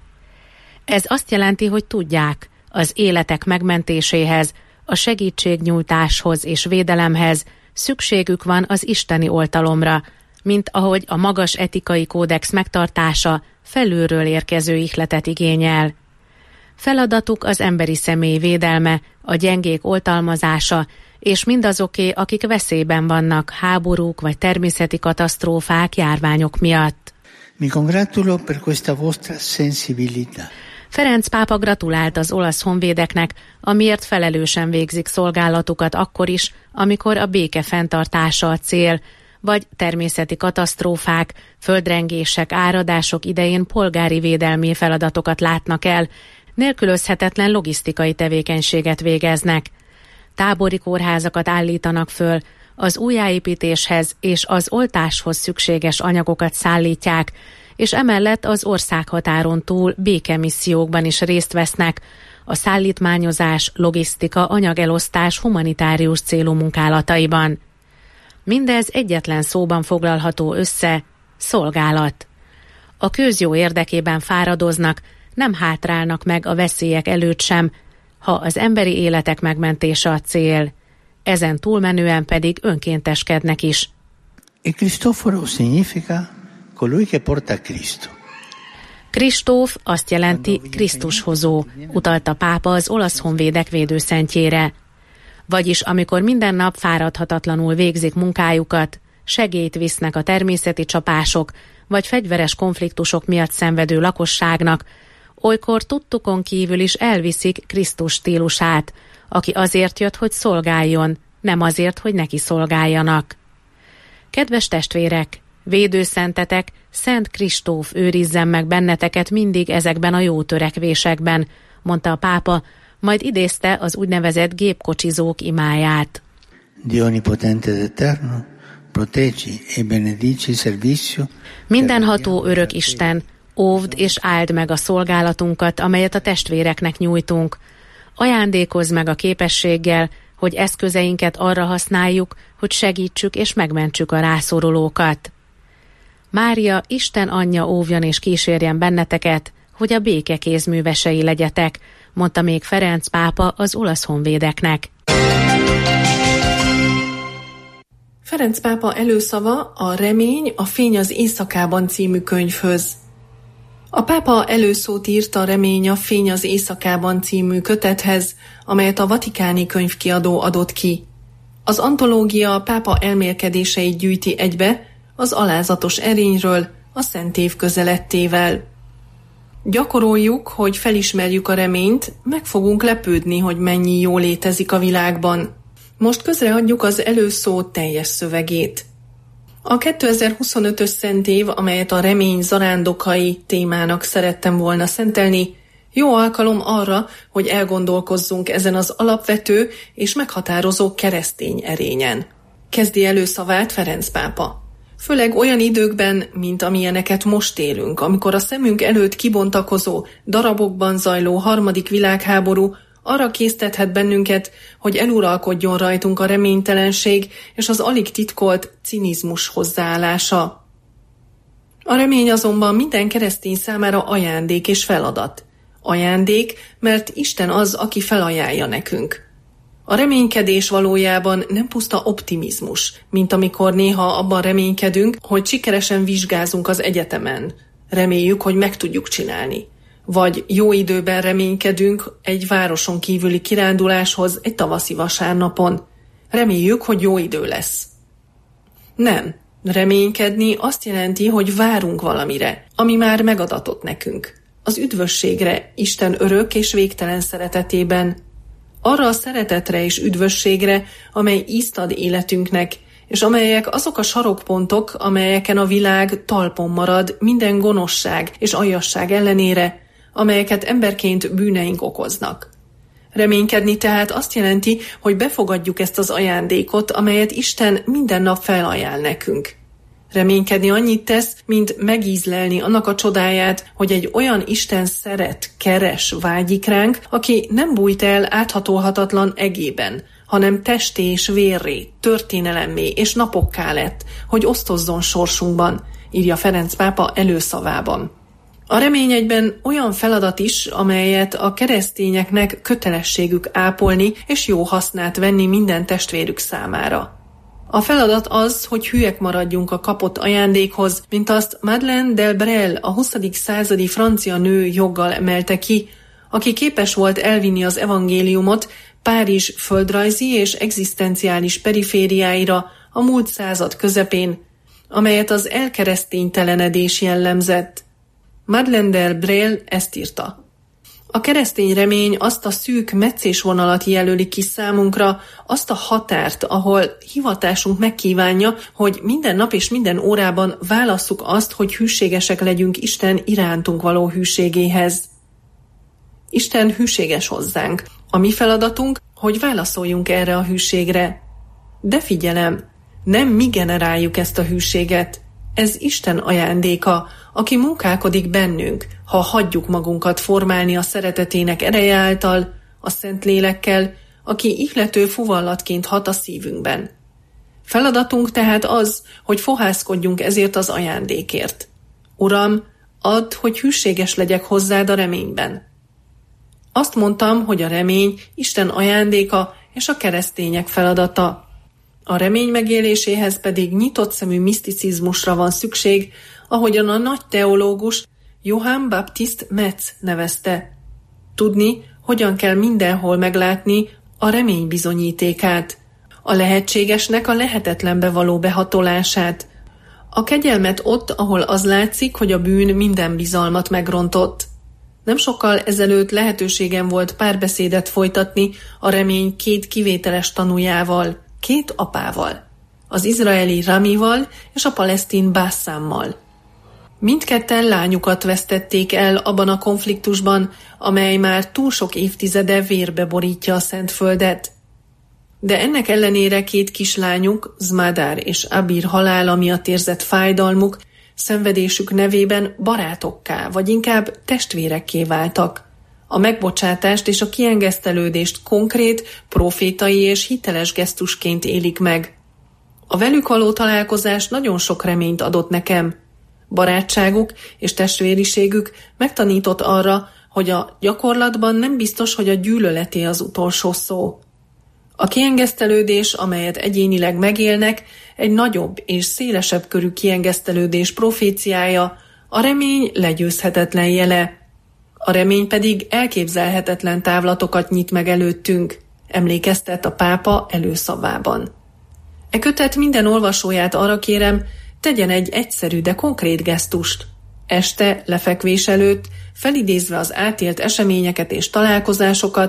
Ez azt jelenti, hogy tudják, az életek megmentéséhez, a segítségnyújtáshoz és védelemhez szükségük van az isteni oltalomra, mint ahogy a magas etikai kódex megtartása felülről érkező ihletet igényel. Feladatuk az emberi személy védelme, a gyengék oltalmazása, és mindazoké, akik veszélyben vannak háborúk vagy természeti katasztrófák, járványok miatt. Mi congratulo per questa vostra sensibilità. Ferenc pápa gratulált az olasz honvédeknek, amiért felelősen végzik szolgálatukat akkor is, amikor a béke fenntartása a cél, vagy természeti katasztrófák, földrengések, áradások idején polgári védelmi feladatokat látnak el, nélkülözhetetlen logisztikai tevékenységet végeznek. Tábori kórházakat állítanak föl, az újjáépítéshez és az oltáshoz szükséges anyagokat szállítják, és emellett az országhatáron túl békemissziókban is részt vesznek, a szállítmányozás, logisztika, anyagelosztás humanitárius célú munkálataiban. Mindez egyetlen szóban foglalható össze: szolgálat. A közjó érdekében fáradoznak, nem hátrálnak meg a veszélyek előtt sem, ha az emberi életek megmentése a cél. Ezen túlmenően pedig önkénteskednek is. E Cristoforo significa colui che porta Cristo. Kristóf azt jelenti Krisztushozó, utalta pápa az olasz honvédek védőszentjére. Vagyis amikor minden nap fáradhatatlanul végzik munkájukat, segélyt visznek a természeti csapások vagy fegyveres konfliktusok miatt szenvedő lakosságnak, olykor tudtukon kívül is elviszik Krisztus stílusát, aki azért jött, hogy szolgáljon, nem azért, hogy neki szolgáljanak. Kedves testvérek, védőszentetek, Szent Kristóf őrizzen meg benneteket mindig ezekben a jó törekvésekben, mondta a pápa, majd idézte az úgynevezett gépkocsizók imáját. Dio onnipotente ed eterno, proteggi e benedici il servizio. Mindenható örök Isten, óvd és áld meg a szolgálatunkat, amelyet a testvéreknek nyújtunk. Ajándékozz meg a képességgel, hogy eszközeinket arra használjuk, hogy segítsük és megmentsük a rászorulókat. Mária, Isten anyja óvjon és kísérjen benneteket, hogy a béke kézművesei legyetek, mondta még Ferenc pápa az olasz honvédeknek. Ferenc pápa előszava a Remény a fény az éjszakában című könyvhöz. A pápa előszót írt a Remény a fény az éjszakában című kötethez, amelyet a Vatikáni Könyvkiadó adott ki. Az antológia a pápa elmélkedéseit gyűjti egybe az alázatos erényről, a szent év közelettével. Gyakoroljuk, hogy felismerjük a reményt, meg fogunk lepődni, hogy mennyi jó létezik a világban. Most közreadjuk az előszó teljes szövegét. A kétezer-huszonötös szent év, amelyet a remény zarándokai témának szerettem volna szentelni, jó alkalom arra, hogy elgondolkozzunk ezen az alapvető és meghatározó keresztény erényen. Kezdi előszavát Ferenc pápa. Főleg olyan időkben, mint amilyeneket most élünk, amikor a szemünk előtt kibontakozó, darabokban zajló harmadik világháború arra késztethet bennünket, hogy eluralkodjon rajtunk a reménytelenség és az alig titkolt cinizmus hozzáállása. A remény azonban minden keresztény számára ajándék és feladat. Ajándék, mert Isten az, aki felajánlja nekünk. A reménykedés valójában nem puszta optimizmus, mint amikor néha abban reménykedünk, hogy sikeresen vizsgázunk az egyetemen. Reméljük, hogy meg tudjuk csinálni. Vagy jó időben reménykedünk egy városon kívüli kiránduláshoz egy tavaszi vasárnapon. Reméljük, hogy jó idő lesz. Nem. Reménykedni azt jelenti, hogy várunk valamire, ami már megadatott nekünk. Az üdvösségre, Isten örök és végtelen szeretetében. Arra a szeretetre és üdvösségre, amely ízt ad életünknek, és amelyek azok a sarokpontok, amelyeken a világ talpon marad minden gonoszság és aljasság ellenére, amelyeket emberként bűneink okoznak. Reménykedni tehát azt jelenti, hogy befogadjuk ezt az ajándékot, amelyet Isten minden nap felajánl nekünk. Reménykedni annyit tesz, mint megízlelni annak a csodáját, hogy egy olyan Isten szeret, keres, vágyik ránk, aki nem bújt el áthatolhatatlan egében, hanem testé és vérré, történelemmé és napokká lett, hogy osztozzon sorsunkban, írja Ferenc pápa előszavában. A remény egyben olyan feladat is, amelyet a keresztényeknek kötelességük ápolni és jó hasznát venni minden testvérük számára. A feladat az, hogy hülyek maradjunk a kapott ajándékhoz, mint azt Madeleine Delbrel, a huszadik századi francia nő joggal emelte ki, aki képes volt elvinni az evangéliumot Párizs földrajzi és egzisztenciális perifériáira a múlt század közepén, amelyet az elkereszténytelenedés jellemzett. Madeleine Delbrel ezt írta. A keresztény remény azt a szűk meccésvonalat jelöli ki számunkra, azt a határt, ahol hivatásunk megkívánja, hogy minden nap és minden órában válasszuk azt, hogy hűségesek legyünk Isten irántunk való hűségéhez. Isten hűséges hozzánk. A mi feladatunk, hogy válaszoljunk erre a hűségre. De figyelem, nem mi generáljuk ezt a hűséget. Ez Isten ajándéka, aki munkálkodik bennünk, ha hagyjuk magunkat formálni a szeretetének ereje által, a Szentlélekkel, aki ihlető fuvallatként hat a szívünkben. Feladatunk tehát az, hogy fohászkodjunk ezért az ajándékért. Uram, add, hogy hűséges legyek hozzád a reményben. Azt mondtam, hogy a remény Isten ajándéka és a keresztények feladata. A remény megéléséhez pedig nyitott szemű miszticizmusra van szükség, ahogyan a nagy teológus Johann Baptist Metz nevezte. Tudni, hogyan kell mindenhol meglátni a remény bizonyítékát, a lehetségesnek a lehetetlenbe való behatolását, a kegyelmet ott, ahol az látszik, hogy a bűn minden bizalmat megrontott. Nem sokkal ezelőtt lehetőségem volt párbeszédet folytatni a remény két kivételes tanújával, két apával, az izraeli Ramival és a palesztin Bassammal. Mindketten lányukat vesztették el abban a konfliktusban, amely már túl sok évtizede vérbe borítja a Szentföldet. De ennek ellenére két kislányuk, Zmadár és Abir halála miatt érzett fájdalmuk, szenvedésük nevében barátokká, vagy inkább testvérekké váltak. A megbocsátást és a kiengesztelődést konkrét, profétai és hiteles gesztusként élik meg. A velük való találkozás nagyon sok reményt adott nekem. Barátságuk és testvériségük megtanított arra, hogy a gyakorlatban nem biztos, hogy a gyűlöleté az utolsó szó. A kiengesztelődés, amelyet egyénileg megélnek, egy nagyobb és szélesebb körű kiengesztelődés proféciája, a remény legyőzhetetlen jele. A remény pedig elképzelhetetlen távlatokat nyit meg előttünk, emlékeztet a pápa előszavában. E kötet minden olvasóját arra kérem, tegyen egy egyszerű, de konkrét gesztust. Este, lefekvés előtt, felidézve az átélt eseményeket és találkozásokat,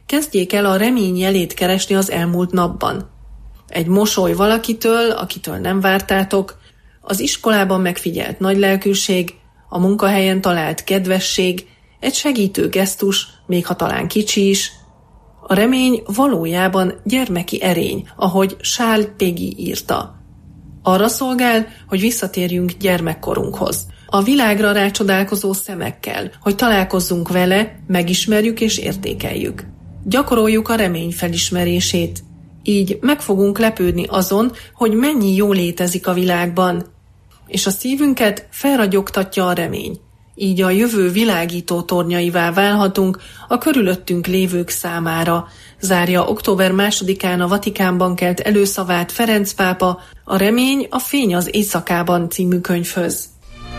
kezdjék el a remény jelét keresni az elmúlt napban. Egy mosoly valakitől, akitől nem vártátok, az iskolában megfigyelt nagylelkűség, a munkahelyen talált kedvesség, egy segítő gesztus, még ha talán kicsi is. A remény valójában gyermeki erény, ahogy Charles Péguy írta. Arra szolgál, hogy visszatérjünk gyermekkorunkhoz. A világra rácsodálkozó szemekkel, hogy találkozzunk vele, megismerjük és értékeljük. Gyakoroljuk a remény felismerését. Így meg fogunk lepődni azon, hogy mennyi jó létezik a világban. És a szívünket felragyogtatja a remény. Így a jövő világító tornyaivá válhatunk a körülöttünk lévők számára, zárja október másodikán a Vatikánban kelt előszavát Ferenc pápa a Remény a fény az éjszakában című könyvhöz.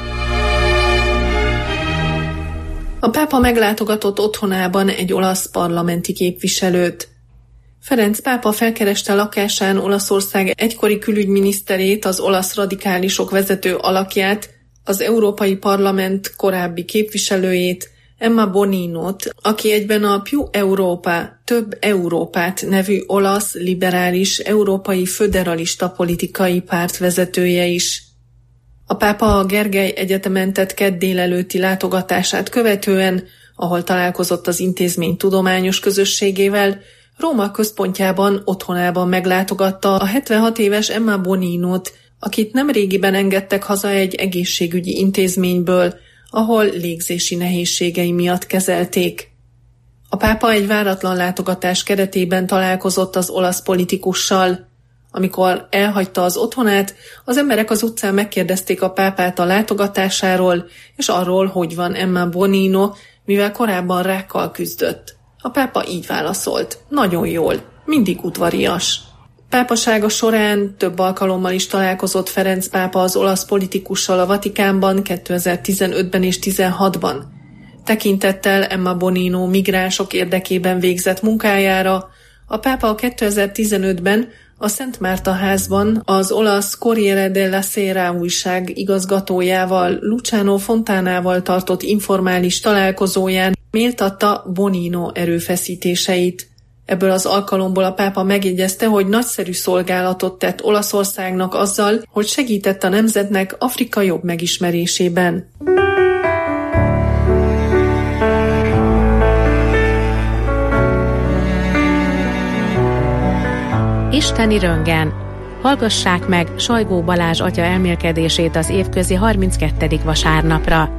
A pápa meglátogatott otthonában egy olasz parlamenti képviselőt. Ferenc pápa felkereste lakásán Olaszország egykori külügyminiszterét, az olasz radikálisok vezető alakját, az Európai Parlament korábbi képviselőjét, Emma Boninot, aki egyben a Più Europa, több Európát nevű olasz, liberális, európai föderalista politikai párt vezetője is. A pápa a Gergely Egyetemen tett kedd délelőtti látogatását követően, ahol találkozott az intézmény tudományos közösségével, Róma központjában, otthonában meglátogatta a hetvenhat éves Emma Boninot, akit nemrégiben engedtek haza egy egészségügyi intézményből, ahol légzési nehézségei miatt kezelték. A pápa egy váratlan látogatás keretében találkozott az olasz politikussal. Amikor elhagyta az otthonát, az emberek az utcán megkérdezték a pápát a látogatásáról, és arról, hogy van Emma Bonino, mivel korábban rákkal küzdött. A pápa így válaszolt: nagyon jól, mindig udvarias. Pápasága során több alkalommal is találkozott Ferenc pápa az olasz politikussal a Vatikánban kétezer-tizenötben és tizenhatban. Tekintettel Emma Bonino migránsok érdekében végzett munkájára, a pápa kétezer-tizenötben a Szent Márta házban az olasz Corriere della Sera újság igazgatójával, Luciano Fontánával tartott informális találkozóján méltatta Bonino erőfeszítéseit. Ebből az alkalomból a pápa megjegyezte, hogy nagyszerű szolgálatot tett Olaszországnak azzal, hogy segített a nemzetnek Afrika jobb megismerésében. Isteni röntgen. Hallgassák meg Sajgó Balázs atya elmélkedését az évközi harminckettedik vasárnapra.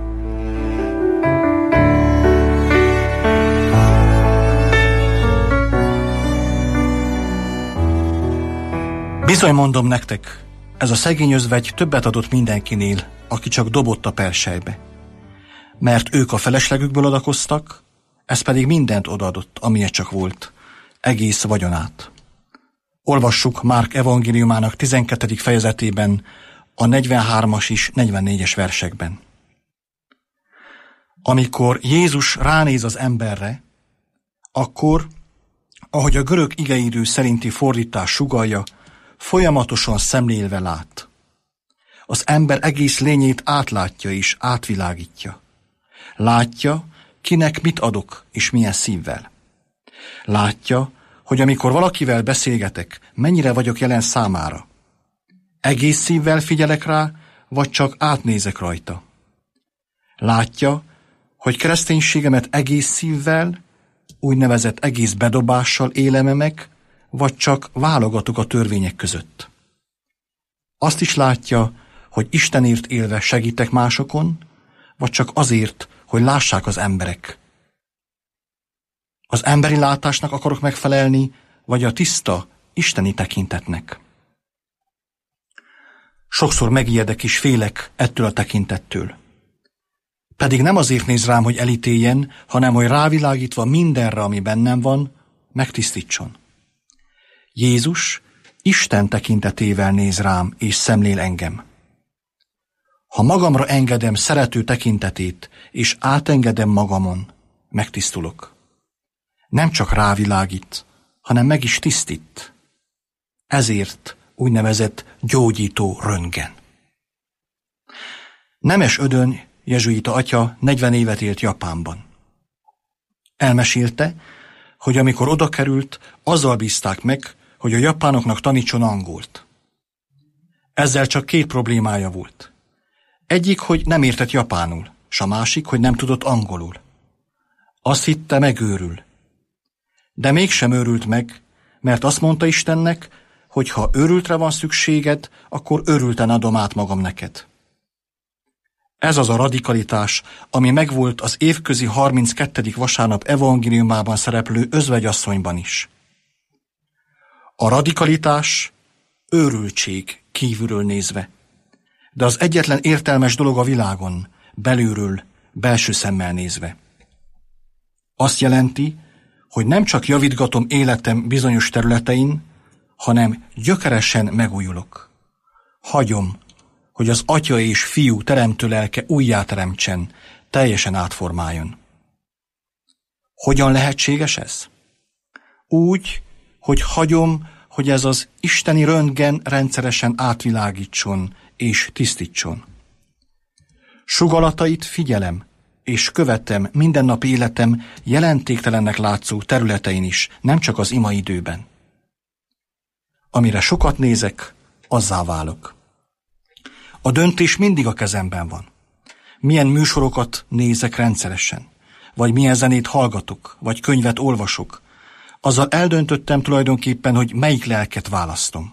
Bizony mondom nektek, ez a szegény özvegy többet adott mindenkinél, aki csak dobott a perselybe. Mert ők a feleslegükből adakoztak, ez pedig mindent odaadott, amilyet csak volt, egész vagyonát. Olvassuk Márk evangéliumának tizenkettedik fejezetében, a negyvenhármas és negyvennégyes versekben. Amikor Jézus ránéz az emberre, akkor, ahogy a görög igeidő szerinti fordítás sugallja, folyamatosan szemlélve lát. Az ember egész lényét átlátja és átvilágítja. Látja, kinek mit adok és milyen szívvel. Látja, hogy amikor valakivel beszélgetek, mennyire vagyok jelen számára. Egész szívvel figyelek rá, vagy csak átnézek rajta. Látja, hogy kereszténységemet egész szívvel, úgynevezett egész bedobással élem meg, vagy csak válogatok a törvények között. Azt is látja, hogy Istenért élve segítek másokon, vagy csak azért, hogy lássák az emberek. Az emberi látásnak akarok megfelelni, vagy a tiszta, isteni tekintetnek. Sokszor megijedek és félek ettől a tekintettől. Pedig nem azért néz rám, hogy elítéljen, hanem hogy rávilágítva mindenre, ami bennem van, megtisztítson. Jézus Isten tekintetével néz rám és szemlél engem. Ha magamra engedem szerető tekintetét, és átengedem magamon, megtisztulok. Nem csak rávilágít, hanem meg is tisztít. Ezért úgynevezett gyógyító röntgen. Nemes Ödön jezsuita atya negyven évet élt Japánban. Elmesélte, hogy amikor oda került, azzal bízták meg, hogy a japánoknak tanítson angolt. Ezzel csak két problémája volt. Egyik, hogy nem értett japánul, s a másik, hogy nem tudott angolul. Azt hitte, megőrül. De mégsem őrült meg, mert azt mondta Istennek, hogy ha őrültre van szükséged, akkor őrülten adom át magam neked. Ez az a radikalitás, ami megvolt az évközi harminckettedik vasárnap evangéliumában szereplő özvegyasszonyban is. A radikalitás őrültség kívülről nézve, de az egyetlen értelmes dolog a világon, belülről, belső szemmel nézve. Azt jelenti, hogy nem csak javítgatom életem bizonyos területein, hanem gyökeresen megújulok. Hagyom, hogy az Atya és Fiú teremtő lelke újjáteremtsen, teljesen átformáljon. Hogyan lehetséges ez? Úgy, hogy hagyom, hogy ez az isteni röntgen rendszeresen átvilágítson és tisztítson. Sugalatait figyelem, és követem mindennapi életem jelentéktelennek látszó területein is, nem csak az ima időben. Amire sokat nézek, azzá válok. A döntés mindig a kezemben van. Milyen műsorokat nézek rendszeresen, vagy milyen zenét hallgatok, vagy könyvet olvasok, azzal eldöntöttem tulajdonképpen, hogy melyik lelket választom.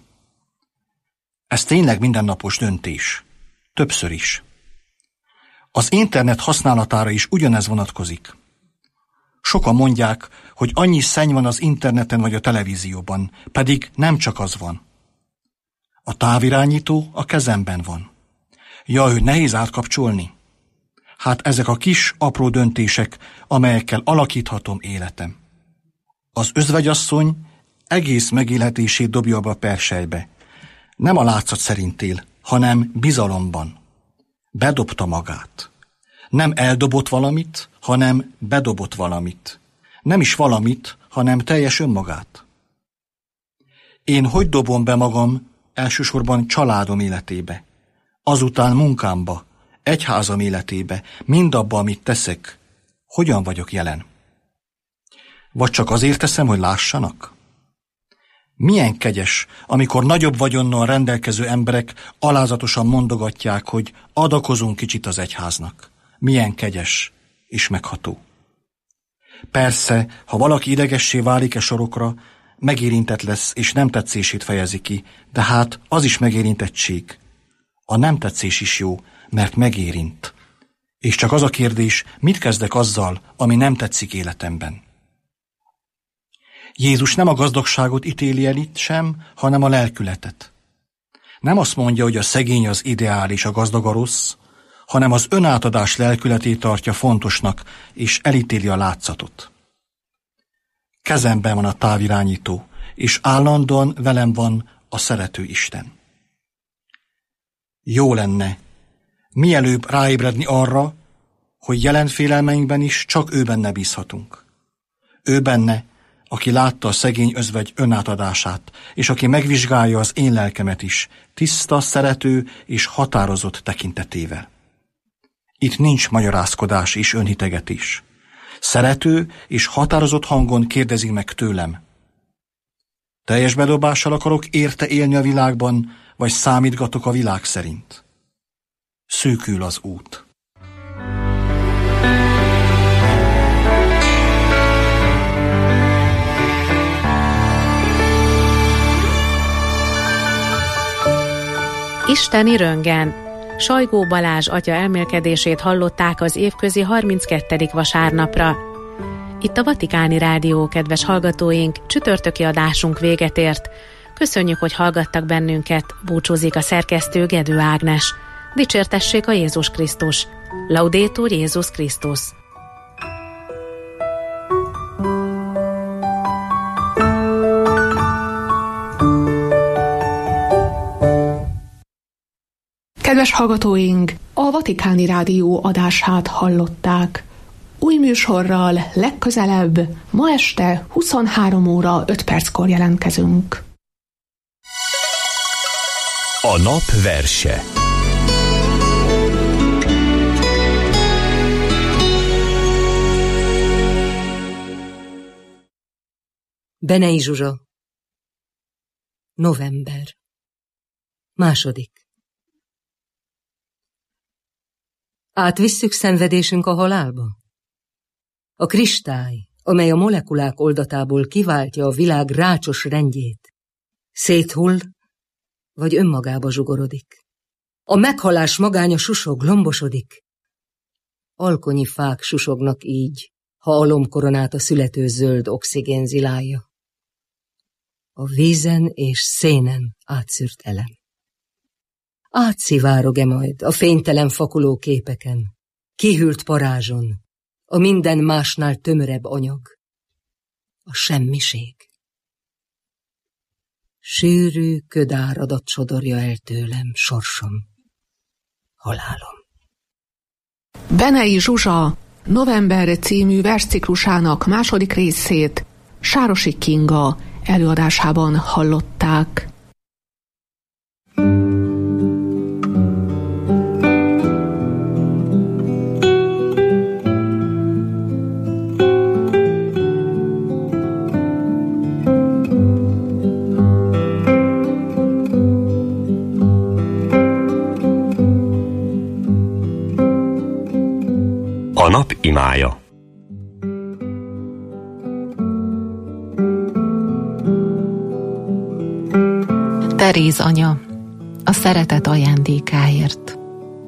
Ez tényleg mindennapos döntés. Többször is. Az internet használatára is ugyanez vonatkozik. Sokan mondják, hogy annyi szenny van az interneten vagy a televízióban, pedig nem csak az van. A távirányító a kezemben van. Jaj, hogy nehéz átkapcsolni. Hát ezek a kis, apró döntések, amelyekkel alakíthatom életem. Az özvegyasszony egész megélhetését dobja be a perselybe. Nem a látszat szerint él, hanem bizalomban. Bedobta magát. Nem eldobott valamit, hanem bedobott valamit. Nem is valamit, hanem teljes önmagát. Én hogy dobom be magam elsősorban családom életébe, azután munkámba, egyházam életébe, mindabba, amit teszek, hogyan vagyok jelen? Vagy csak azért teszem, hogy lássanak? Milyen kegyes, amikor nagyobb vagyonnal rendelkező emberek alázatosan mondogatják, hogy adakozunk kicsit az egyháznak. Milyen kegyes és megható. Persze, ha valaki idegessé válik e sorokra, megérintett lesz és nem tetszését fejezi ki, de hát az is megérintettség. A nem tetszés is jó, mert megérint. És csak az a kérdés, mit kezdek azzal, ami nem tetszik életemben. Jézus nem a gazdagságot ítéli el itt sem, hanem a lelkületet. Nem azt mondja, hogy a szegény az ideál és a gazdag a rossz, hanem az önátadás lelkületét tartja fontosnak, és elítéli a látszatot. Kezemben van a távirányító, és állandóan velem van a szerető Isten. Jó lenne mielőbb ráébredni arra, hogy jelen félelmeinkben is csak ő benne bízhatunk. Ő benne, aki látta a szegény özvegy önátadását, és aki megvizsgálja az én lelkemet is, tiszta, szerető és határozott tekintetével. Itt nincs magyarázkodás és önhitegetés. Szerető és határozott hangon kérdezi meg tőlem. Teljes bedobással akarok érte élni a világban, vagy számítgatok a világ szerint? Szűkül az út. Isteni röntgen. Sajgó Balázs atya elmélkedését hallották az évközi harminckettedik vasárnapra. Itt a Vatikáni Rádió, kedves hallgatóink, csütörtöki adásunk véget ért. Köszönjük, hogy hallgattak bennünket, búcsúzik a szerkesztő Gedő Ágnes. Dicsértessék a Jézus Krisztus. Laudétur Jézus Krisztus. Kedves hallgatóink, a Vatikáni Rádió adását hallották. Új műsorral legközelebb ma este huszonhárom óra öt perckor jelentkezünk. A nap verse. Benei Zsuzsa. November. Második. Átvisszük szenvedésünk a halálba? A kristály, amely a molekulák oldatából kiváltja a világ rácsos rendjét, széthull, vagy önmagába zsugorodik. A meghalás magánya susog, lombosodik. Alkonyi fák susognak így, ha a lombkoronát a születő zöld oxigén zilálja. A vízen és szénen átszűrt elem. Átszivárog-e majd a fénytelen fakuló képeken, kihűlt parázson, a minden másnál tömörebb anyag, a semmiség. Sűrű ködáradat sodorja el tőlem sorsom, halálom. Benei Zsuzsa November című versciklusának második részét Sárosi Kinga előadásában hallották. A nap imája. Teréz anya, a szeretet ajándékáért.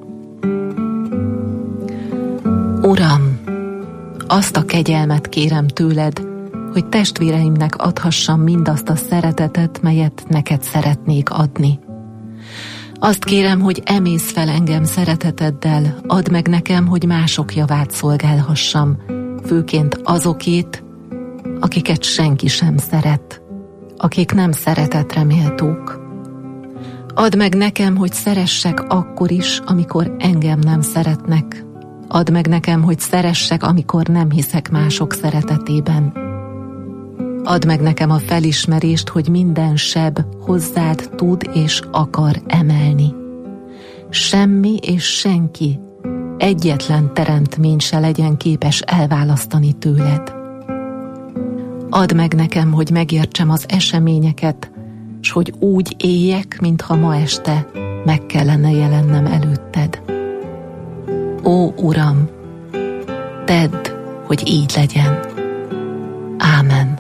Uram, azt a kegyelmet kérem tőled, hogy testvéreimnek adhassam mindazt a szeretetet, melyet neked szeretnék adni. Azt kérem, hogy emész fel engem szereteteddel, add meg nekem, hogy mások javát szolgálhassam, főként azokét, akiket senki sem szeret, akik nem szeretetre méltók. Add meg nekem, hogy szeressek akkor is, amikor engem nem szeretnek. Add meg nekem, hogy szeressek, amikor nem hiszek mások szeretetében. Add meg nekem a felismerést, hogy minden seb hozzád tud és akar emelni. Semmi és senki, egyetlen teremtmény se legyen képes elválasztani tőled. Add meg nekem, hogy megértsem az eseményeket, s hogy úgy éljek, mintha ma este meg kellene jelennem előtted. Ó, Uram, tedd, hogy így legyen. Ámen.